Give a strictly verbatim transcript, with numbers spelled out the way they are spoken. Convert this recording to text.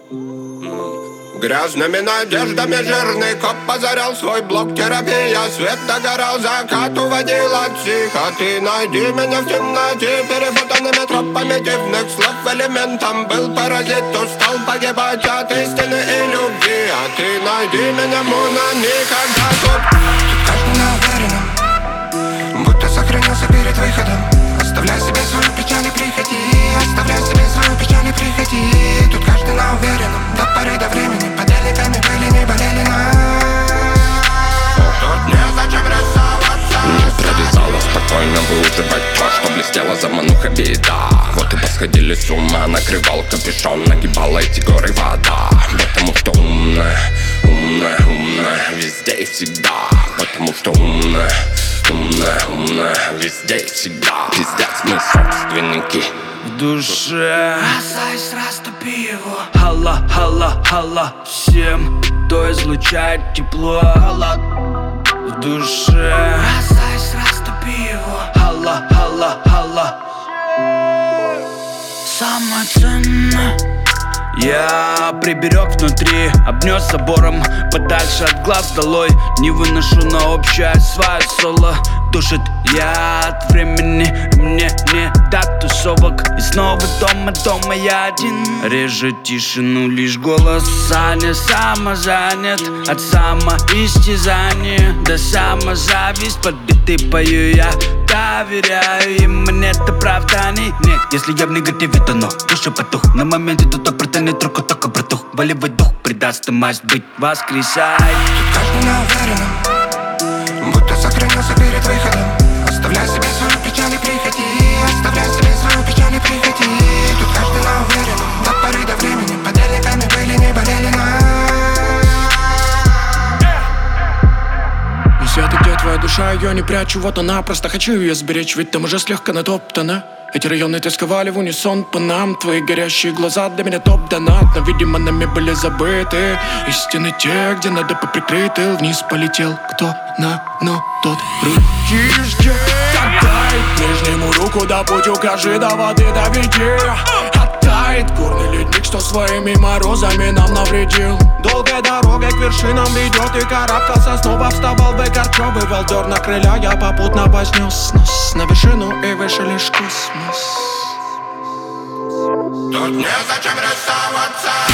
Грязными надеждами жирный коп позарял свой блок. Терапия, свет догорал, закат уводил от психоты. Найди меня в темноте, перепутанными тропами дивных слов. Элементом был паразит, устал погибать от истины и любви. А ты найди меня, Муна, никогда тут. Тут каждый на уверенном, будто сохранился перед выходом. Оставляй себе свою печаль и приходи, оставляй себе свою печаль и приходи. Тут каждый на уверенном, до поры до времени. Подельниками были, не болели нас. Тут незачем рисоваться. Не прорезала спокойно выуживать то, что блестела замануха беда. Вот и посходили с ума, накрывал капюшон, нагибала эти горы вода. Потому что умная, умная, умная везде и всегда. Потому что умная, умная, умная везде и всегда. Пиздец, мы собственники в душе. Касаясь, растопи его. Хала, хала, хала всем, кто излучает тепло. В душе. Касаясь, растопи его. Хала, хала, хала. Самое ценное я приберег внутри, обнес забором, подальше от глаз долой. Не выношу на общее свое соло. Душит я от времени, мне не до тусовок. И снова дома, дома я один. Режет тишину лишь голос Саня. Самозанят от самоистязания до самозависть. Под биты пою я, доверяю им, нет оправданий. Нет, если я в негативе, то но душа потух. На моменте тут протянет руку, только братух. Болевой дух придаст и масть быть воскресай. Тут каждый на уверенном, будто сохранился перед выходом. Оставляй себе свою печаль и приходи, оставляй себе свою печаль и приходи. Тут каждый на уверенном, до поры до времени. Подельниками были, не болели нас. Света, где твоя душа, ее не прячу, вот она. Просто хочу ее сберечь, ведь там уже слегка натоптана. Эти районы тосковали в унисон по нам. Твои горящие глаза для меня топ-донат. Но, видимо, нами были забыты истины те, где надо поприкрыты. Вниз полетел кто на, но тот руки ждет. Отдай ближнему руку, да путь укажи, до воды доведи. Оттает горный ледник, что своими морозами нам навредил. Долгой дорогой к вершинам ведет, и карабкался, снова вставал бы корчевый дор. На крыля я попутно вознес нос на вершину, и выше лишь космос. Тут незачем рисоваться.